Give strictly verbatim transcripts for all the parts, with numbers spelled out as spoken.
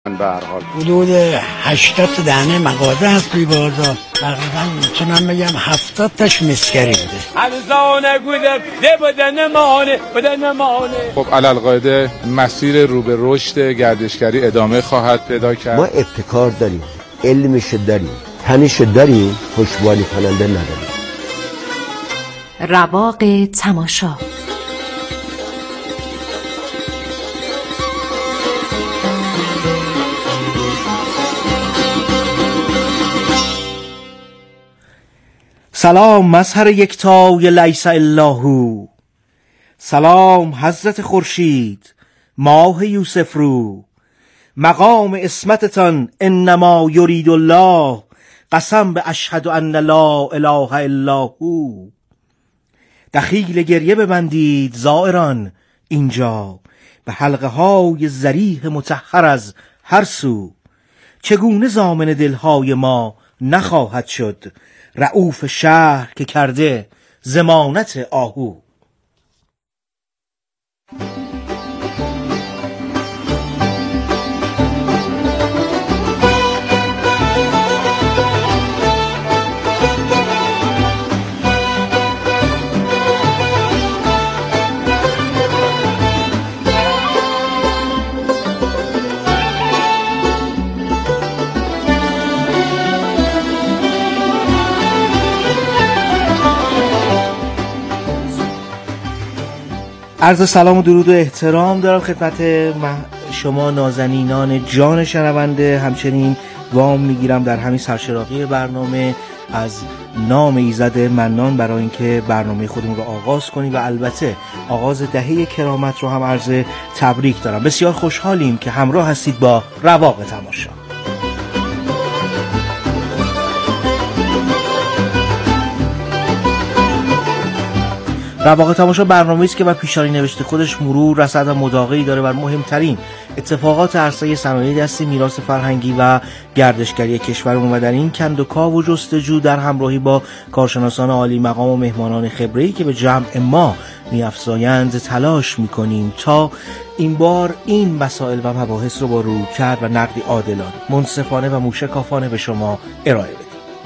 به هر حال حدود هشتاد تا دهنه مغازه هست توی بازار، تقریبا میتونم بگم هفتاد تاش مسکری بوده. همزانه گوده ده بدن مانه بدن مانه. خب علالقاعده مسیر رو به رشد گردشگری ادامه خواهد پیدا کرد. ما ابتکار داریم، علمش داریم، تنش داریم، پشتوانه کننده نداریم. رواق تماشا. سلام مظهر یکتای لیس الا هو، سلام حضرت خورشید ماه یوسف رو، مقام اسمتتان انما یرید الله، قسم به اشهد ان لا اله الا هو. دخیل گریه ببندید زائران اینجا، به حلقه های ذریح مطهر از هر سو. چگونه ضامن دلهای ما نخواهد شد، رؤوف شهر که کرده ضمانت آهو. عرض سلام و درود و احترام دارم خدمت شما نازنینان جان شنونده. همچنین وام میگیرم در همین سرچراغی برنامه از نام ایزد منان برای اینکه برنامه خودمون رو آغاز کنیم و البته آغاز دهه کرامت رو هم عرض تبریک دارم. بسیار خوشحالیم که همراه هستید با رواق تماشا. رواق تماشا برنامه‌ای است که با پیشانی نوشته خودش مرور، رصد و مداقعی داره بر مهمترین اتفاقات عرصه صنایع دستی، میراث فرهنگی و گردشگری کشورمون و در این کندوکاو و جستجو در همراهی با کارشناسان عالی مقام و مهمانان خبره‌ای که به جمع ما می‌افزایند تلاش می‌کنیم تا این بار این مسائل و مباحث رو با رویکرد و نقدی عادلانه، منصفانه و موشکافانه به شما ارائه بدیم.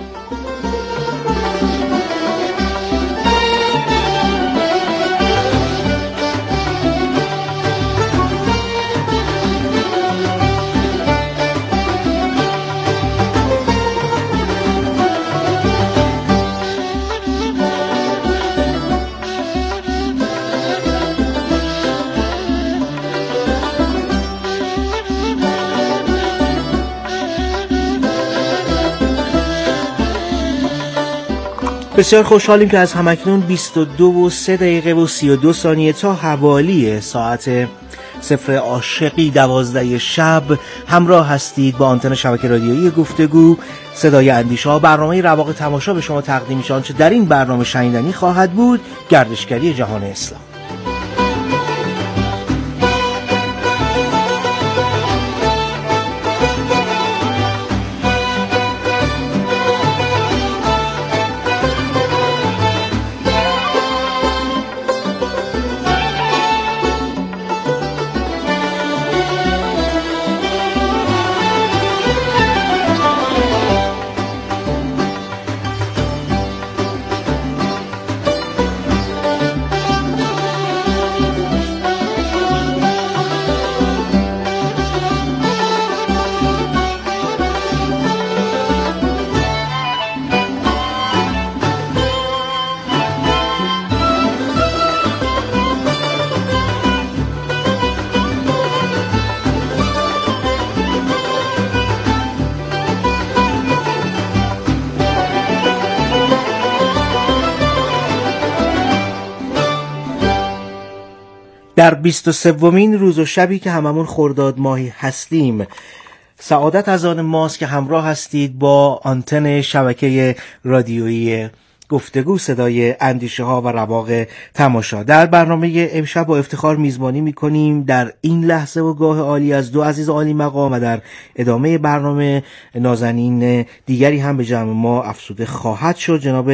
بسیار خوشحالیم که از همکنون بیست و دو و سه دقیقه و سی و دو ثانیه تا حوالی ساعت صفر عاشقی دوازده شب همراه هستید با آنتن شبکه رادیویی گفتگو صدای اندیشه ها. برنامه رواق تماشا به شما تقدیم میشه. آنچه در این برنامه شنیدنی خواهد بود گردشگری جهان اسلام. در بیست و سومین روز و شبی که هممون خرداد ماهی هستیم، سعادت از آن ماست که همراه هستید با آنتن شبکه رادیویی گفتگو صدای اندیشه ها و رواق تماشا. در برنامه امشب با افتخار میزبانی میکنیم در این لحظه و گاه عالی از دو عزیز عالی مقام و در ادامه برنامه نازنین دیگری هم به جمع ما افزوده خواهد شد. جناب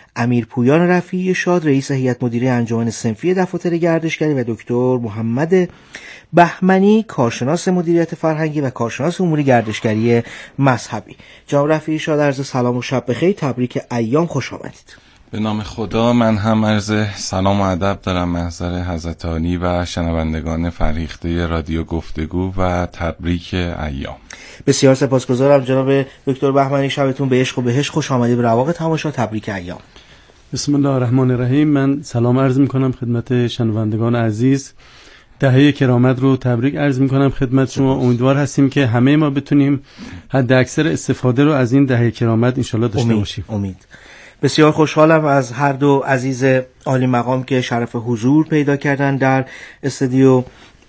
امیر پویان رفیعی شاد رئیس هیئت مدیره انجمن صنفی دفاتر گردشگری و دکتر محمد بهمنی کارشناس مدیریت فرهنگی و کارشناس امور گردشگری مذهبی. جناب رفیعی شاد، عرض سلام و شب بخیر، تبریک ایام، خوش آمدید. به نام خدا. من هم عرض سلام و ادب دارم محضر حضرت عالی و شنوندگان فرهیخته رادیو گفتگو و تبریک ایام. بسیار سپاسگزارم جناب دکتر بهمنی، شبتون به عشق و بهشت خوش آمدید. به رواق تماشا، تبریک ایام. بسم الله الرحمن الرحیم. من سلام عرض میکنم خدمت شنوندگان عزیز. دهه کرامت رو تبریک عرض میکنم خدمت شما. امیدوار هستیم که همه ما بتونیم حد اکثر استفاده رو از این دهه کرامت انشالله داشته امید. باشیم. امید. بسیار خوشحالم از هر دو عزیز عالی مقام که شرف حضور پیدا کردن در استودیو.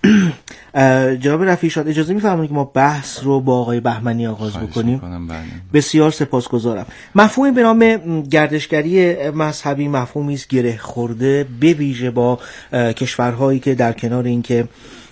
جناب رفیعی شاد، اجازه می‌فرمایید که ما بحث رو با آقای بهمنی آغاز بکنیم؟ بسیار سپاسگزارم. مفهومی به نام گردشگری مذهبی مفهومی است گره خورده به ویژه با کشورهایی که در کنار اینکه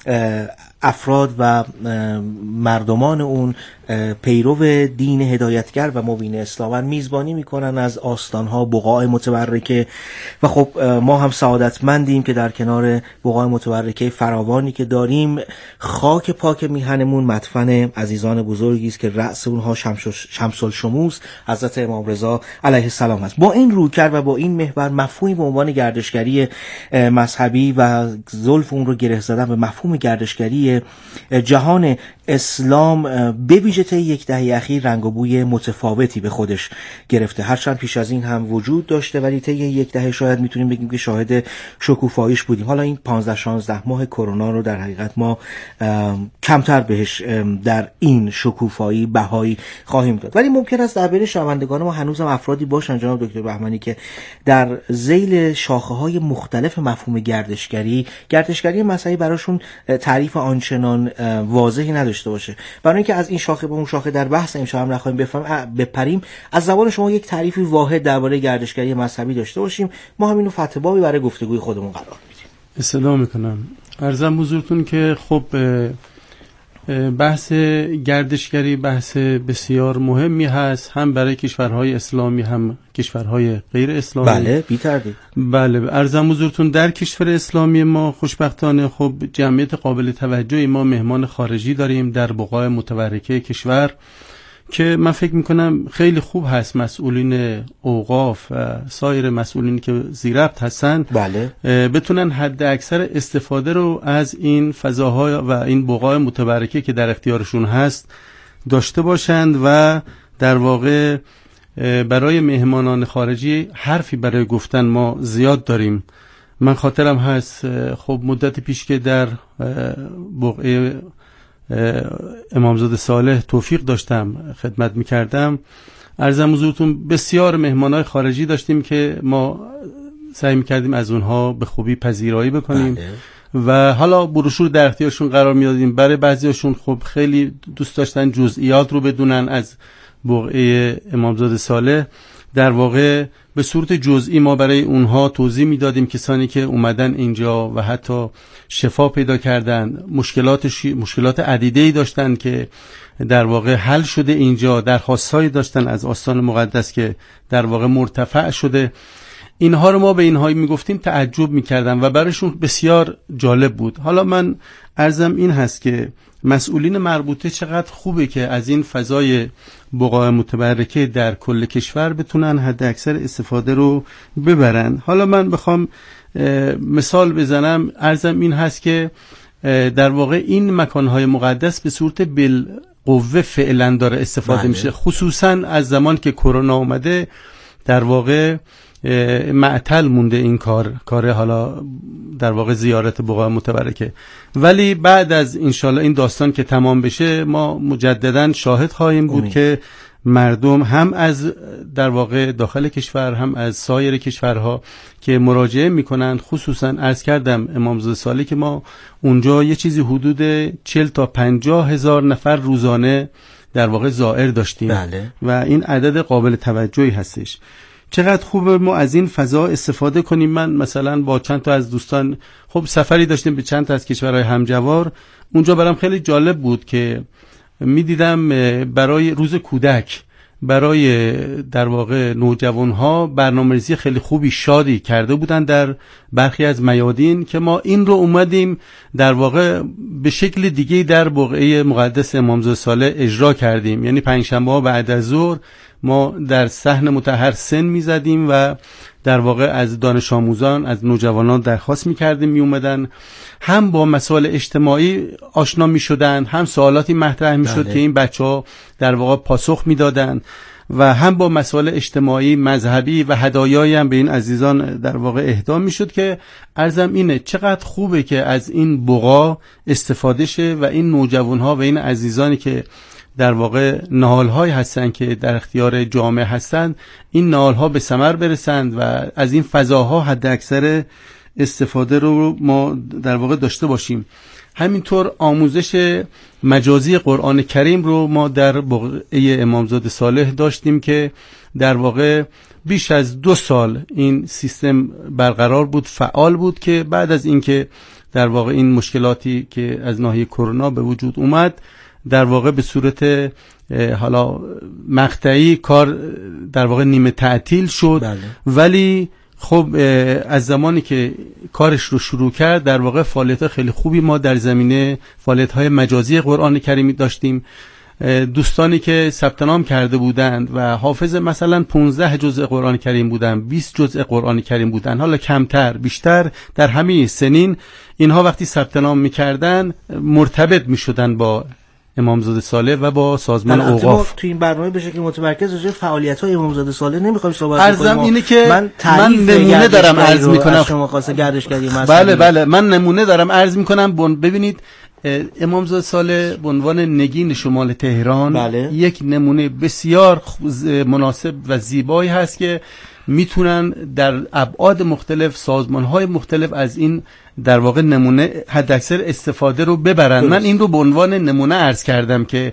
افراد و مردمان اون پیرو دین هدایتگر و مبین اسلام میزبانی میکنن از آستانها بقاع متبرکه و خب ما هم سعادتمندیم که در کنار بقاع متبرکه فراوانی که داریم خاک پاک میهنمون مدفن عزیزان بزرگی است که رأس اونها شمس الشموس حضرت امام رضا علیه السلام است. با این رویکرد و با این محور مفهومی به عنوان گردشگری مذهبی و زلف اون رو گره زدن به مفهوم گردشگری جهان اسلام به ویژه طی یک دهه اخیر رنگ و بوی متفاوتی به خودش گرفته. هرچند پیش از این هم وجود داشته ولی طی یک دهه شاید میتونیم بگیم که شاهد شکوفاییش بودیم. حالا این پانزده شانزده ماه کرونا رو در حقیقت ما کمتر بهش در این شکوفایی بهایی خواهیم داد، ولی ممکن است در بین شنوندگان ما هنوز هم افرادی باشن جناب دکتر بهمنی که در ذیل شاخه‌های مختلف مفهوم گردشگری گردشگری مذهبی براشون تعریف آنچنان واضحی نداشته باشه. برای اینکه از این شاخه به اون شاخه در بحث امشب هم نخواهیم بفهم بپریم، از زبان شما یک تعریفی واحد درباره گردشگری مذهبی داشته باشیم، ما هم اینو فتوایی برای گفتگوی خودمون قرار میدیم. استفاده میکنم. عرضم حضورتون که خب بحث گردشگری بحث بسیار مهمی هست، هم برای کشورهای اسلامی هم کشورهای غیر اسلامی. بله بی تردید. بله عرضم حضورتون در کشور اسلامی ما خوشبختانه خب جمعیت قابل توجهی ما مهمان خارجی داریم در بقاع متبرکه کشور که من فکر میکنم خیلی خوب هست مسئولین اوقاف و سایر مسئولینی که زیربط هستن بله بتونن حد اکثر استفاده رو از این فضاهای و این بقاع متبرکه که در اختیارشون هست داشته باشند و در واقع برای مهمانان خارجی حرفی برای گفتن ما زیاد داریم. من خاطرم هست خب مدت پیش که در بقعه امامزاده صالح توفیق داشتم خدمت میکردم، عرضم حضورتون بسیار مهمانای خارجی داشتیم که ما سعی میکردیم از اونها به خوبی پذیرایی بکنیم بله. و حالا بروشور در اختیارشون قرار میدادیم. برای بعضیاشون خب خیلی دوست داشتن جزئیات رو بدونن از بقعه امامزاده صالح، در واقع به صورت جزئی ما برای اونها توضیح میدادیم. کسانی که اومدن اینجا و حتی شفا پیدا کردن، مشکلات ش... مشکلات عدیده‌ای داشتن که در واقع حل شده، اینجا درخواستایی داشتن از آستان مقدس که در واقع مرتفع شده، اینها رو ما به اینها میگفتیم تعجب میکردن و برایشون بسیار جالب بود. حالا من عرضم این هست که مسئولین مربوطه چقدر خوبه که از این فضای بقاع متبرکه در کل کشور بتونن حد اکثر استفاده رو ببرن. حالا من بخوام مثال بزنم، عرضم این هست که در واقع این مکانهای مقدس به صورت بالقوه فعلا داره استفاده بله. میشه، خصوصا از زمان که کرونا اومده در واقع معطل مونده این کار کار حالا در واقع زیارت بقاع متبرکه، ولی بعد از انشالله این داستان که تمام بشه ما مجددا شاهد خواهیم بود امید. که مردم هم از در واقع داخل کشور هم از سایر کشورها که مراجعه میکنن، خصوصا عرض کردم امامزاده صالح که ما اونجا یه چیزی حدود چهل تا پنجاه هزار نفر روزانه در واقع زائر داشتیم بله. و این عدد قابل توجهی هستش. چقدر خوبه ما از این فضا استفاده کنیم. من مثلا با چند تا از دوستان خب سفری داشتیم به چند تا از کشورهای همجوار، اونجا برام خیلی جالب بود که میدیدم برای روز کودک برای در واقع نوجوانها برنامه‌ریزی خیلی خوبی شادی کرده بودن در برخی از میادین که ما این رو اومدیم در واقع به شکل دیگه در بقعه مقدس امامزاده صالح اجرا کردیم. یعنی پنجشنبه‌ها بعد از ظهر ما در صحن مطهر سن میزدیم و در واقع از دانش آموزان، از نوجوانان درخواست میکردیم میومدن، هم با مسائل اجتماعی آشنا میشدن، هم سوالاتی مطرح میشد که این بچه ها در واقع پاسخ میدادن و هم با مسائل اجتماعی، مذهبی و هدایایی هم به این عزیزان در واقع اهدا میشد که عرضم اینه چقدر خوبه که از این بقا استفاده شه و این نوجوانها و این عزیزانی که در واقع نهال‌هایی هستند که در اختیار جامعه هستند، این نهال‌ها به ثمر برسند و از این فضاها حد اکثر استفاده رو ما در واقع داشته باشیم. همینطور آموزش مجازی قرآن کریم رو ما در بقعه امامزاده صالح داشتیم که در واقع بیش از دو سال این سیستم برقرار بود، فعال بود، که بعد از اینکه در واقع این مشکلاتی که از ناحیه کرونا به وجود اومد در واقع به صورت حالا مقطعی کار در واقع نیمه تعطیل شد. بله. ولی خب از زمانی که کارش رو شروع کرد در واقع فعالیت خیلی خوبی ما در زمینه فعالیت‌های مجازی قرآن کریم داشتیم. دوستانی که ثبت نام کرده بودند و حافظ مثلا پانزده جزء قرآن کریم بودن، بیست جزء قرآن کریم بودن، حالا کمتر بیشتر در همه سنین، اینها وقتی ثبت نام می‌کردن مرتبط می‌شدن با امامزاده صالح و با سازمان اوقاف. تو این برنامه به شکل متمرکز راجع به فعالیت‌های امامزاده صالح نمی‌خوایم صحبت کنیم. عرضم اینه که من, من نمونه دارم عرض می‌کنم. شما خاصه گردشگری مثلا. بله بله من نمونه دارم عرض می‌کنم. ببینید امامزاده صالح به عنوان نگین شمال تهران بله. یک نمونه بسیار مناسب و زیبایی هست که میتونن در ابعاد مختلف، سازمان‌های مختلف از این در واقع نمونه حداکثر استفاده رو ببرن. درست. من این رو به عنوان نمونه عرض کردم که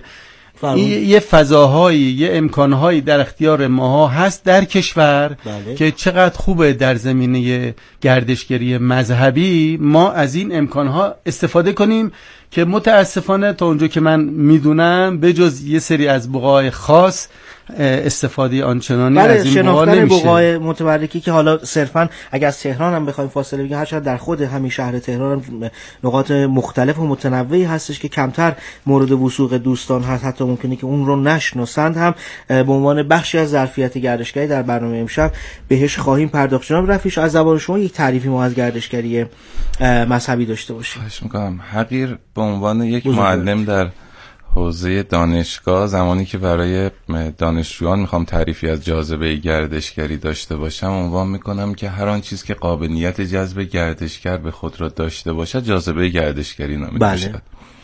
یه فضاهایی، یه امکانهایی در اختیار ماها هست در کشور بله. که چقدر خوبه در زمینه گردشگری مذهبی ما از این امکانها استفاده کنیم که متاسفانه تا اونجا که من میدونم به جز یه سری از بقاع خاص استفاده آنچنانی بله، از این بقا نمیشه. بقاع متبرکی که حالا صرفا اگر از تهران هم بخوایم فاصله بگیریم، هرچند در خود همین شهر تهران هم نقاط مختلف و متنوعی هستش که کمتر مورد وثوق دوستان هست، حتی ممکنه که اون رو نشناسند، هم به عنوان بخشی از ظرفیت گردشگری در برنامه امشب بهش خواهیم پرداخت. جناب رفیع، از زبان شما یک تعریفی ما از گردشگری مذهبی داشته باشیم. خواهش می‌کنم. حقیر به عنوان یک معلم در حوزه دانشگاه، زمانی که برای دانشجویان میخوام تعریفی از جاذبه گردشگری داشته باشم، عنوان میکنم که هر آن چیز که قابلیت جذب گردشگر به خود را داشته باشد جاذبه گردشگری نامیده بله. شد.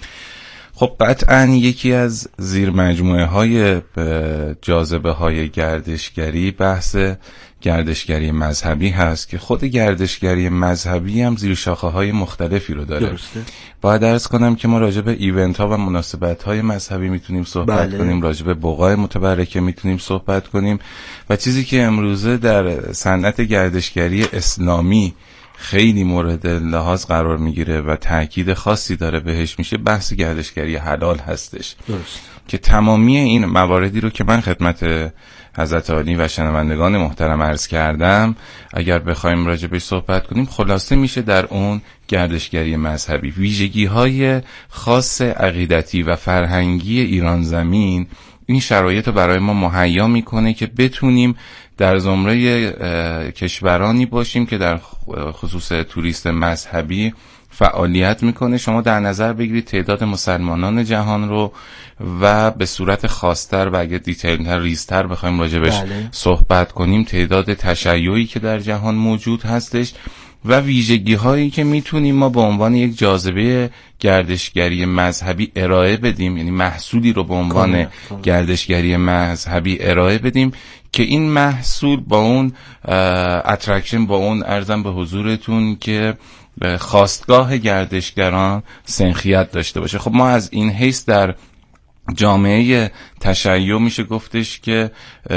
خب قطعا یکی از زیر مجموعه های جاذبه های گردشگری بحث گردشگری مذهبی هست که خود گردشگری مذهبی هم زیر شاخه های مختلفی رو داره. درسته. باید عرض کنم که ما راجع به ایونت ها و مناسبت های مذهبی میتونیم صحبت بله. کنیم، راجع به بقاع متبرکه میتونیم صحبت کنیم و چیزی که امروزه در صنعت گردشگری اسلامی خیلی مورد لحاظ قرار میگیره و تاکید خاصی داره بهش میشه بحث گردشگری حلال هستش. درست. که تمامی این مواردی رو که من خدمت حضرت عالی و شنوندگان محترم عرض کردم اگر بخوایم راجع بهش صحبت کنیم خلاصه میشه در اون گردشگری مذهبی. ویژگی‌های خاص عقیدتی و فرهنگی ایران زمین این شرایط رو برای ما مهیا میکنه که بتونیم در زمره کشورانی باشیم که در خصوص توریست مذهبی فعالیت میکنه. شما در نظر بگیرید تعداد مسلمانان جهان رو و به صورت خاص‌تر و اگه دیتیل‌تر ریزتر بخوایم راجبش بله. صحبت کنیم تعداد تشیعی که در جهان موجود هستش و ویژگی هایی که میتونیم ما به عنوان یک جاذبه گردشگری مذهبی ارائه بدیم، یعنی محصولی رو به عنوان کامل. کامل. گردشگری مذهبی ارائه بدیم که این محصول با اون اترکشن، با اون ارزم به حضورتون که خواستگاه گردشگران سنخیت داشته باشه. خب ما از این حیث در جامعه تشیع میشه گفتش که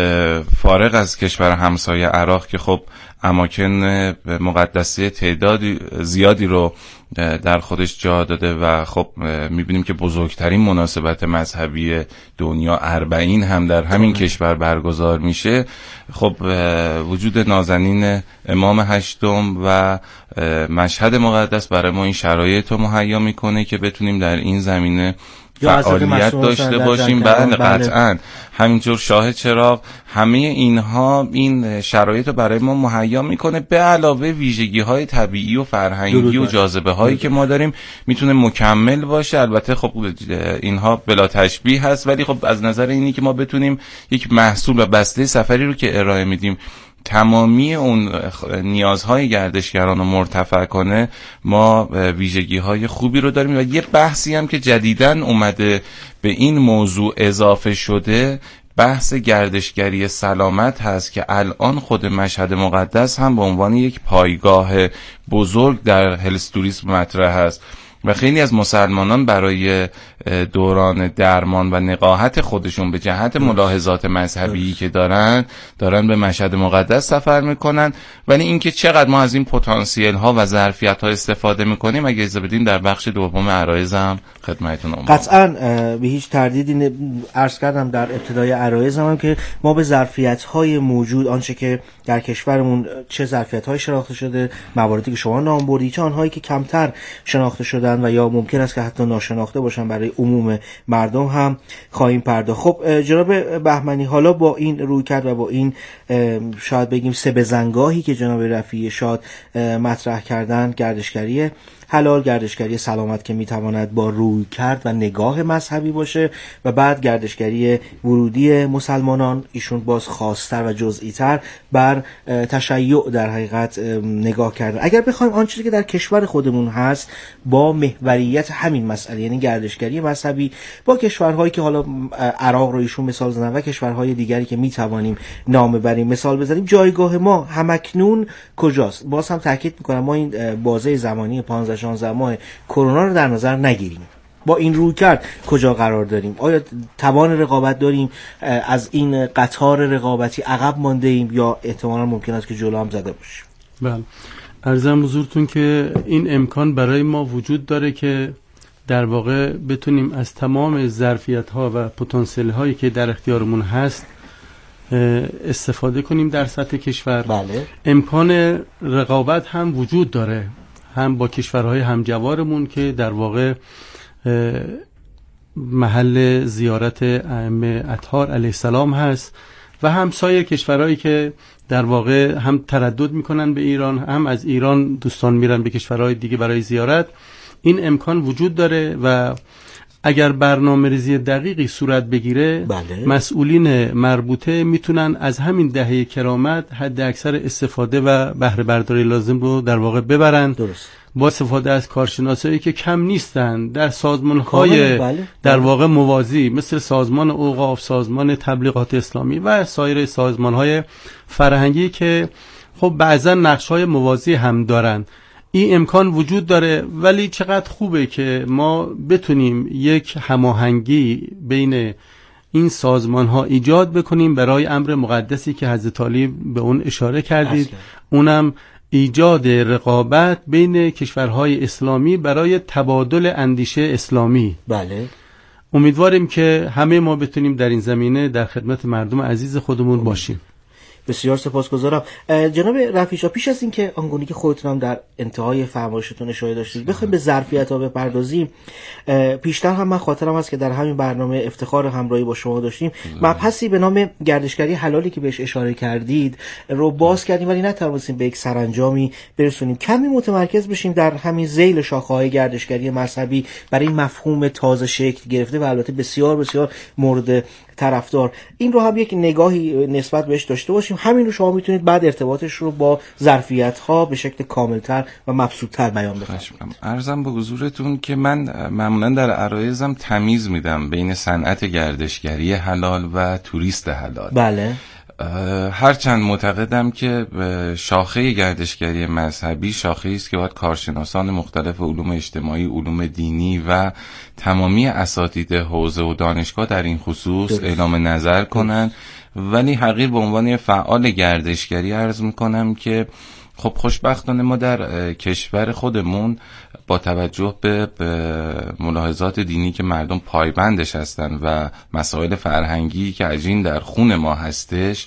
فارغ از کشور همسایه عراق که خب اماکن مقدسه تعدادی زیادی رو در خودش جا داده و خب میبینیم که بزرگترین مناسبت مذهبی دنیا اربعین هم در همین کشور برگزار میشه. خب وجود نازنین امام هشتم و مشهد مقدس برای ما این شرایط رو مهیا میکنه که بتونیم در این زمینه فعالیت داشته باشیم. بله قطعا همینجور شاهد چراغ همه اینها این شرایط رو برای ما مهیا میکنه، به علاوه ویژگی های طبیعی و فرهنگی و جاذبه هایی که ما داریم میتونه مکمل باشه. البته خب اینها بلا تشبیه هست، ولی خب از نظر اینی که ما بتونیم یک محصول و بسته سفری رو که ارائه میدیم تمامی اون نیازهای گردشگران رو مرتفع کنه، ما ویژگی‌های خوبی رو داریم. و یه بحثی هم که جدیداً اومده به این موضوع اضافه شده بحث گردشگری سلامت هست که الان خود مشهد مقدس هم به عنوان یک پایگاه بزرگ در هلس توریسم مطرح هست و خیلی از مسلمانان برای دوران درمان و نقاهت خودشون به جهت ملاحظات مذهبی که دارن دارن به مشهد مقدس سفر میکنن. ولی اینکه چقدر ما از این پتانسیل ها و ظرفیت ها استفاده میکنیم اگه اجازه بدین در بخش دوم عرایزم خدمتتون اومدم. قطعاً به هیچ تردیدی عرض کردم در ابتدای عرایزم هم که ما به ظرفیت های موجود، آنچه که در کشورمون چه ظرفیت های شناخته شده، مواردی که شما نام بردید، چه آنهایی که کمتر شناخته شدن و یا ممکن است که حتی ناشناخته باشن برای عموم مردم هم خواهیم پرداخت. خب جناب بهمنی، حالا با این رویکرد و با این شاید بگیم سه بزنگاهی که جناب رفیعی شاد مطرح کردن، گردشگری حلال، گردشگری سلامت که میتواند با رویکرد و نگاه مذهبی باشه، و بعد گردشگری ورودی مسلمانان، ایشون باز خاص‌تر و جزئی‌تر بر تشیع در حقیقت نگاه کردن. اگر بخوایم آن چیزی که در کشور خودمون هست با محوریت همین مسئله، یعنی گردشگری مذهبی با کشورهایی که حالا عراق رو ایشون مثال زدن و کشورهای دیگری که میتوانیم نام ببریم مثال بزنیم، جایگاه ما همکنون کجاست؟ باز هم تاکید میکنم ما این بازه زمانی پانزده شانزده ماه کرونا رو در نظر نگیریم. با این رویکرد کجا قرار داریم؟ آیا توان رقابت داریم؟ از این قطار رقابتی عقب مانده ایم یا احتمالاً ممکن است که جلو هم زده باشیم؟ بله، عرضم حضورتون که این امکان برای ما وجود داره که در واقع بتونیم از تمام ظرفیت ها و پتانسیل هایی که در اختیارمون هست استفاده کنیم در سطح کشور. بله. امکان رقابت هم وجود داره، هم با کشورهای همجوارمون که در واقع محل زیارت ائمه اطهار علیه السلام هست و هم سایر کشورهایی که در واقع هم تردد میکنن به ایران، هم از ایران دوستان میرن به کشورهای دیگه برای زیارت. این امکان وجود داره و اگر برنامه ریزی دقیقی صورت بگیره، بله. مسئولین مربوطه میتونن از همین دهه کرامت حد اکثر استفاده و بهره برداری لازم رو در واقع ببرن. درست. با استفاده از کارشناسایی که کم نیستن در سازمان‌های بله. در واقع موازی مثل سازمان اوقاف، سازمان تبلیغات اسلامی و سایر سازمان‌های فرهنگی که خب بعضا نقش‌های موازی هم دارن. این امکان وجود داره، ولی چقدر خوبه که ما بتونیم یک هماهنگی بین این سازمان ها ایجاد بکنیم برای امر مقدسی که حضرت علی به اون اشاره کردید، اصلا. اونم ایجاد رقابت بین کشورهای اسلامی برای تبادل اندیشه اسلامی. بله. امیدواریم که همه ما بتونیم در این زمینه در خدمت مردم عزیز خودمون باشیم. بسیار سپاسگزارم. جناب رفیعی، پیش از اینکه آنگونه که خودتون هم در انتهای فرمایشتون اشاره داشتید بخوایم به ظرفیت‌ها بپردازیم، پیشتر هم من خاطرم هست که در همین برنامه افتخار همراهی با شما داشتیم، مبحثی به نام گردشگری حلالی که بهش اشاره کردید رو باز کردیم ولی نتونستیم به یک سرانجامی برسونیم. کمی متمرکز بشیم در همین ذیل شاخه‌های گردشگری مذهبی برای این مفهوم تازه شکل گرفته و البته بسیار بسیار مورد طرفدار. این رو هم یک نگاهی نسبت بهش داشته باشیم. همین رو شما میتونید بعد ارتباطش رو با ظرفیت‌ها به شکل کاملتر و مبسوط‌تر بیان بفرمایید. عرضم به حضورتون که من معمولا در عرایزم تمیز میدم بین صنعت گردشگری حلال و توریست حلال. بله. هرچند معتقدم که شاخه گردشگری مذهبی شاخه است که باید کارشناسان مختلف علوم اجتماعی، علوم دینی و تمامی اساتید حوزه و دانشگاه در این خصوص درست. اعلام نظر کنند، ولی حقیر به عنوان فعال گردشگری عرض میکنم که خب خوشبختانه ما در کشور خودمون با توجه به, به ملاحظات دینی که مردم پایبندش هستن و مسائل فرهنگی که عجین در خون ما هستش،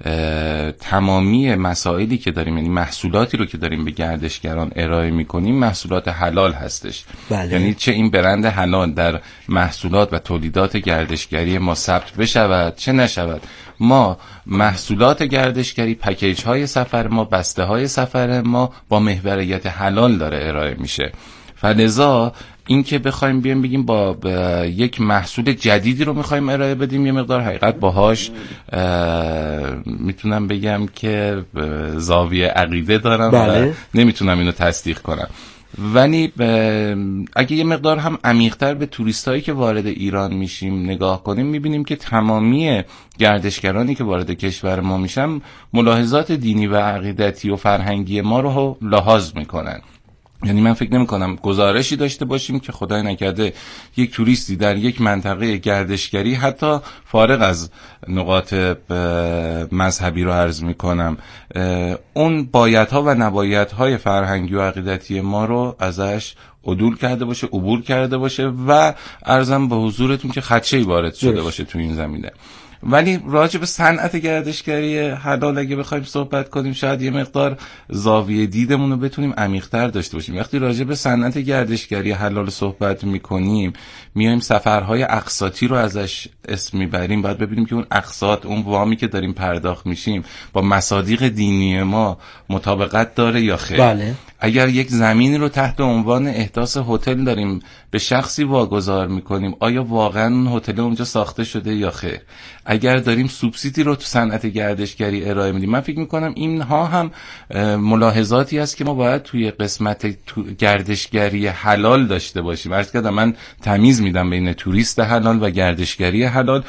تمامی مسائلی که داریم، یعنی محصولاتی رو که داریم به گردشگران ارائه میکنیم محصولات حلال هستش. بله. یعنی چه این برند حلال در محصولات و تولیدات گردشگری ما ثبت بشود چه نشود، ما محصولات گردشگری، پکیج های سفر ما، بسته های سفر ما با محوریت حلال داره ارائه میشه. فلذا این که بخوایم بیایم بگیم با یک محصول جدیدی رو میخوایم ارائه بدیم، یه مقدار حقیقت باهاش میتونم بگم که زاویه عقیده دارم. بله. و نمیتونم اینو تصدیق کنم، ولی اگه یه مقدار هم عمیق‌تر به توریستایی که وارد ایران میشیم نگاه کنیم، میبینیم که تمامی گردشگرانی که وارد کشور ما میشن ملاحظات دینی و عقیدتی و فرهنگی ما رو لحاظ میکنن. یعنی من فکر نمی کنم گزارشی داشته باشیم که خدای نکرده یک توریستی در یک منطقه گردشگری، حتی فارغ از نقاط مذهبی رو عرض می کنم، اون بایدها و نبایدهای فرهنگی و عقیدتی ما رو ازش عدول کرده باشه، عبور کرده باشه و عرضم به حضورتون که خدشه‌ای وارد شده باشه تو این زمینه. ولی راجع به صنعت گردشگری حلال اگه بخوایم صحبت کنیم، شاید یه مقدار زاویه دیدمون رو بتونیم عمیق‌تر داشته باشیم. وقتی راجع به صنعت گردشگری حلال صحبت می‌کنیم، میایم سفرهای اقساطی رو ازش اسم میبریم، باید ببینیم که اون اقساط، اون وامی که داریم پرداخت میشیم با مصادیق دینی ما مطابقت داره یا خیر. بله. اگر یک زمینی رو تحت عنوان احداث هتل داریم به شخصی واگذار میکنیم، آیا واقعا اون هتل اونجا ساخته شده یا خیر؟ اگر داریم سوبسیدی رو تو صنعت گردشگری ارائه میدیم، من فکر میکنم اینها هم ملاحظاتی است که ما باید توی قسمت گردشگری حلال داشته باشیم. عرض کردم من تمیز میدم بین توریست حلال و گردشگری حلال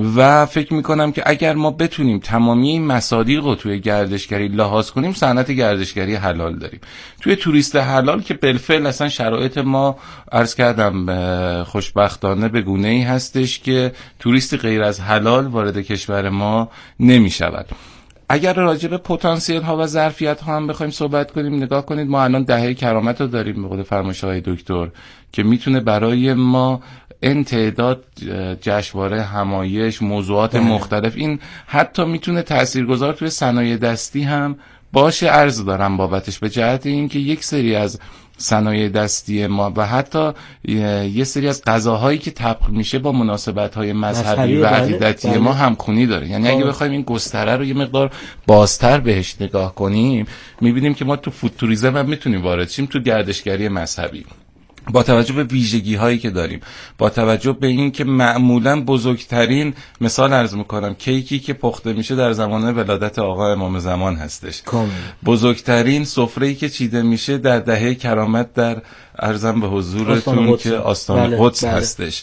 و فکر میکنم که اگر ما بتونیم تمامی این مصادیق رو توی گردشگری لحاظ کنیم، صنعت گردشگری حلال داریم. توی توریست حلال که بالفعل اصلا شرایط ما عرض کردم خوشبختانه به گونه‌ای هستش که توریست غیر از حلال وارد کشور ما نمیشود. اگر راجع به پتانسیل ها و ظرفیت ها هم بخوایم صحبت کنیم، نگاه کنید ما الان دهه کرامت رو داریم به قول فرمایش های دکتر که میتونه برای ما این تعداد جشنواره، همایش، موضوعات ده. مختلف، این حتی میتونه تاثیرگذار توی صنایع دستی هم باشه. عرض دارم بابتش به جهت اینکه یک سری از صنایع دستی ما و حتی یه سری از غذاهایی که طبخ میشه با مناسبت‌های مذهبی و عقیدتی ما همخونی داره. یعنی اگه بخوایم این گستره رو یه مقدار بازتر بهش نگاه کنیم، میبینیم که ما تو فود توریسم هم میتونیم وارد شیم، تو گردشگری مذهبی، با توجه به ویژگی هایی که داریم، با توجه به این که معمولا بزرگترین مثال عرض میکنم کیکی که پخته میشه در زمان ولادت آقا امام زمان هستش، کامل. بزرگترین سفره‌ای که چیده میشه در دهه کرامت در عرضم به حضورتون که آستان بله، قدس بله. هستش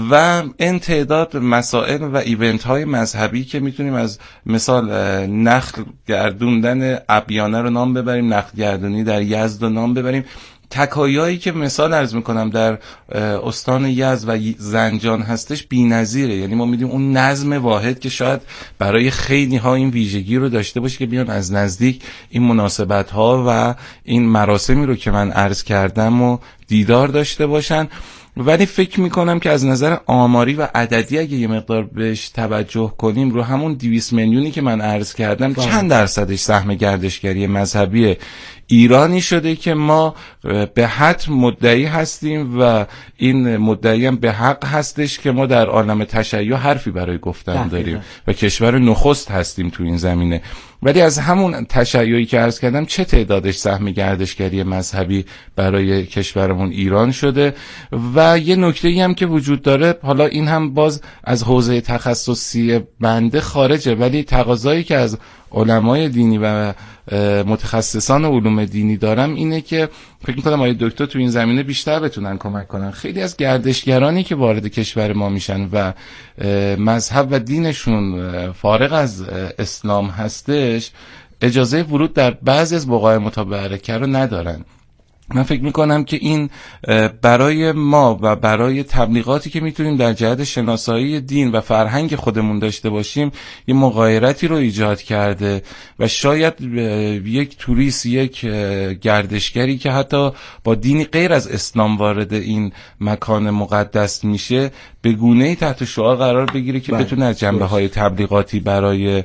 و این تعداد مسائل و ایونت های مذهبی که میتونیم از مثال نخل گردوندن ابیانه رو نام ببریم، نخل گردونی در یزد رو نام ببریم، تکایایی که مثال عرض میکنم در استان یزد و زنجان هستش بی‌نظیره. یعنی ما میدیم اون نظم واحد که شاید برای خیلی ها این ویژگی رو داشته باشه که بیان از نزدیک این مناسبت ها و این مراسمی رو که من عرض کردم و دیدار داشته باشن. ولی فکر میکنم که از نظر آماری و عددی اگه یه مقدار بهش توجه کنیم، رو همون دویست میلیونی که من عرض کردم باید. چند درصدش سهم گردشگری مذهبی ایرانی شده که ما به حد مدعی هستیم و این مدعی هم به حق هستش که ما در عالم تشیع حرفی برای گفتن داریم و کشور نخست هستیم تو این زمینه. ولی از همون تشیعی که عرض کردم چه تعدادش سهم گردشگری مذهبی برای کشورمون ایران شده؟ و یه نکته‌ای هم که وجود داره، حالا این هم باز از حوزه تخصصی بنده خارجه، ولی تقاضایی که از علمای دینی و متخصصان علوم دینی دارم اینه که فکر می‌کنم آقای دکتر تو این زمینه بیشتر بتونن کمک کنن. خیلی از گردشگرانی که وارد کشور ما میشن و مذهب و دینشون فارغ از اسلام هستش، اجازه ورود در بعضی از بقاع متبرکه رو ندارن. من فکر میکنم که این برای ما و برای تبلیغاتی که میتونیم در جهت شناسایی دین و فرهنگ خودمون داشته باشیم یه مغایرتی رو ایجاد کرده و شاید یک توریست، یک گردشگری که حتی با دینی غیر از اسلام وارد این مکان مقدس میشه به گونه‌ای تحت شعار قرار بگیره که بتونه از جنبه‌های تبلیغاتی برای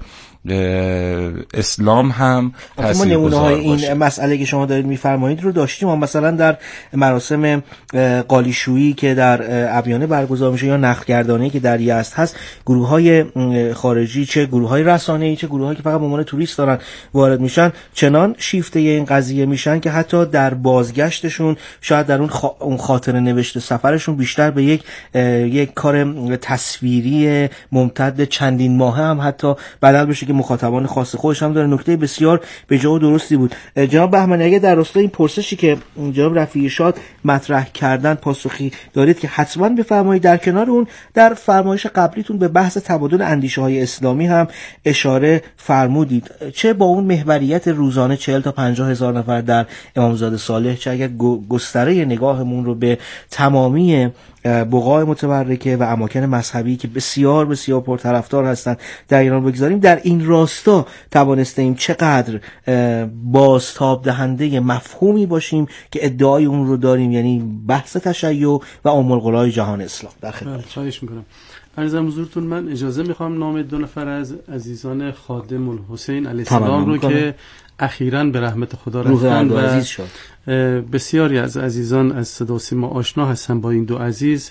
اسلام هم تاثیر گذار باشه. این مسئله که شما دارید میفرمایید رو داشتیم ما مثلا در مراسم قالیشویی که در ابیانه برگزار میشه یا نخلگردانی که در یزد هست، گروه‌های خارجی چه گروه‌های رسانه‌ای چه گروه‌هایی که فقط به عنوان توریست دارن وارد میشن چنان شیفته این قضیه میشن که حتی در بازگشتشون شاید در اون خا... اون خاطره نوشته سفرشون بیشتر به یک یک کار تصویری ممتد چندین ماهه هم حتی بدل بشه که مخاطبان خاص خودش هم داره. نکته بسیار به جا و درستی بود. جناب بهمنی، اگه در راستای این پرسشی که جناب رفیعی شاد مطرح کردن پاسخی دارید که حتما بفرمایید. در کنار اون در فرمایش قبلیتون به بحث تبادل اندیشه‌های اسلامی هم اشاره فرمودید، چه با اون محوریت روزانه چهل تا پنجاه هزار نفر در امامزاده صالح، چه اگر گستره نگاهمون رو به تمامی بقاع متبرکه و اماکن مذهبی که بسیار بسیار پرطرفدار هستند در ایران بگذاریم، در این راستا توانستیم چقدر بازتاب دهنده مفهومی باشیم که ادعای اون رو داریم، یعنی بحث تشیع و ام القرای جهان اسلام. در خدمت خواهش میکنم. عرضم حضورتون من اجازه میخوام نام دو نفر از عزیزان خادم الحسین علیه السلام رو که اخیراً به رحمت خدا رفتن و عزیز شد. بسیاری از عزیزان از صدا و سیما آشنا هستن با این دو عزیز.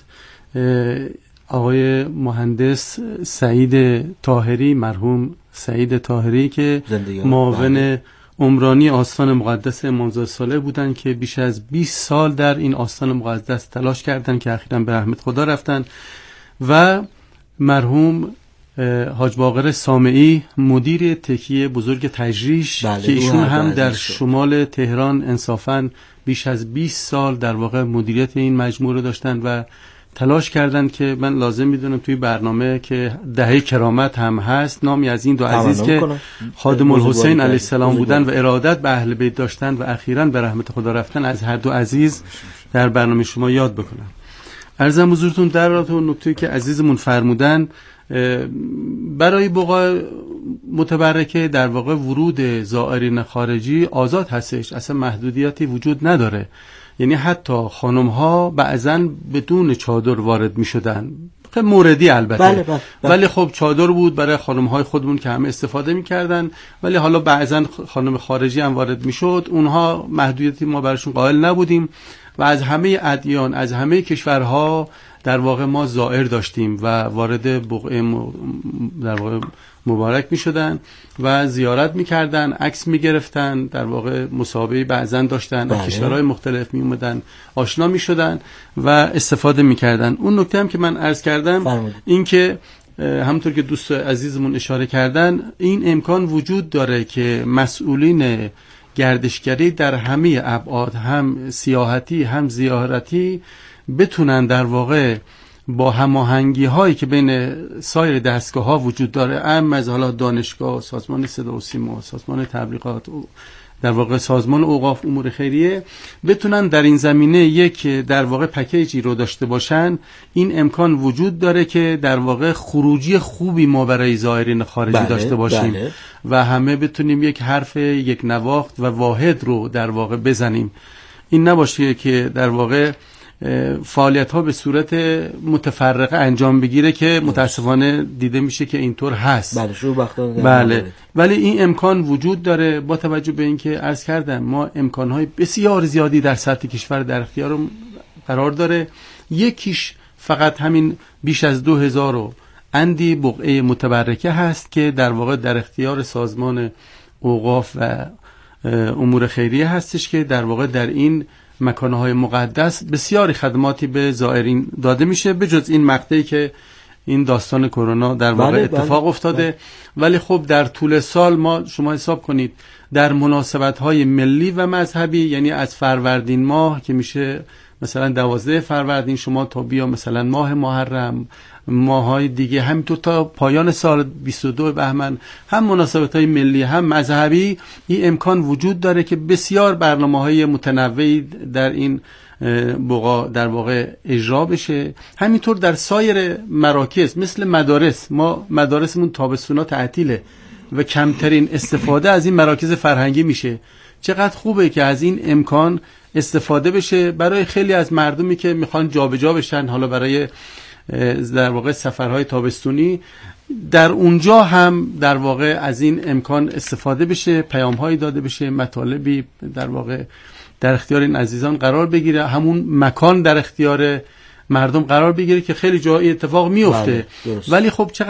آقای مهندس سعید طاهری، مرحوم سعید طاهری که معاون عمرانی آستان مقدس امامزاده صالح بودن که بیش از بیست سال در این آستان مقدس تلاش کردن که اخیراً به رحمت خدا رفتن، و مرحوم حاج باقر سامعی مدیر تکیه بزرگ تجریش که ایشون هم در شمال تهران انصافاً بیش از بیست سال در واقع مدیریت این مجموعه رو داشتن و تلاش کردن که من لازم میدونم توی برنامه که دهه کرامت هم هست نامی از این دو عزیز که خادم الحسین علیه السلام بودن و ارادت به اهل بیت داشتن و اخیراً به رحمت خدا رفتن از هر دو عزیز در برنامه شما یاد بکنم. عرضم حضورتون در رابطه با نکته‌ای که عزیزمون فرمودن، برای بقاع متبرکه در واقع ورود زائرین خارجی آزاد هستش، اصلا محدودیتی وجود نداره. یعنی حتی خانم ها بعضن بدون چادر وارد می شدن، موردی البته، بله بله بله. ولی خب چادر بود برای خانم های خودمون که همه استفاده می کردن، ولی حالا بعضن خانم خارجی هم وارد می شد، اونها محدودیتی ما براشون قائل نبودیم و از همه ادیان از همه کشورها در واقع ما زائر داشتیم و وارد بقعه در واقع مبارک می شدن و زیارت می کردن، عکس می گرفتن، در واقع مسابقه بعضن داشتن، از کشورهای مختلف می اومدن، آشنا می شدن و استفاده می کردن. اون نکته هم که من عرض کردم این که همونطور که دوست عزیزمون اشاره کردن، این امکان وجود داره که مسئولین گردشگری در همه ابعاد، هم سیاحتی هم زیارتی، بتونن در واقع با هماهنگی هایی که بین سایر دستگاه ها وجود داره، ام از حالا دانشگاه، سازمان صدا و سیما، سازمان تبلیغات، در واقع سازمان اوقاف امور خیریه، بتونن در این زمینه یک در واقع پکیجی رو داشته باشن. این امکان وجود داره که در واقع خروجی خوبی ما برای زائرین خارجی بله، داشته باشیم بله. و همه بتونیم یک حرف یک نواخت و واحد رو در واقع بزنیم. این نباشه که در واقع فعالیت ها به صورت متفرقه انجام بگیره که متاسفانه دیده میشه که اینطور هست. بله شروع بختان بله. ولی این امکان وجود داره با توجه به اینکه عرض کردم ما امکانهای بسیار زیادی در سطح کشور در اختیار قرار داره. یکیش فقط همین بیش از دو هزار و اندی بقعه متبرکه هست که در واقع در اختیار سازمان اوقاف و امور خیریه هستش که در واقع در این مکانهای مقدس بسیاری خدماتی به زائرین داده میشه، به جز این مقطعی که این داستان کرونا در واقع بله، اتفاق بله، افتاده. بله. ولی خب در طول سال ما شما حساب کنید در مناسبت‌های ملی و مذهبی، یعنی از فروردین ماه که میشه مثلا دوازده فروردین شما تا بیا مثلا ماه محرم، ماهای دیگه همینطور تا پایان سال بیست و دو بهمن، هم مناسبت‌های ملی هم مذهبی، این امکان وجود داره که بسیار برنامه‌های متنوعی در این بقا در واقع اجرا بشه. همینطور در سایر مراکز مثل مدارس، ما مدارسمون تابستونا تعطیله و کمترین استفاده از این مراکز فرهنگی میشه. چقدر خوبه که از این امکان استفاده بشه برای خیلی از مردمی که میخوان جابجا بشن، حالا برای در واقع سفرهای تابستونی، در اونجا هم در واقع از این امکان استفاده بشه، پیام‌هایی داده بشه، مطالبی در واقع در اختیار این عزیزان قرار بگیره، همون مکان در اختیار مردم قرار بگیره که خیلی جا اتفاق میفته. ولی خب چقدر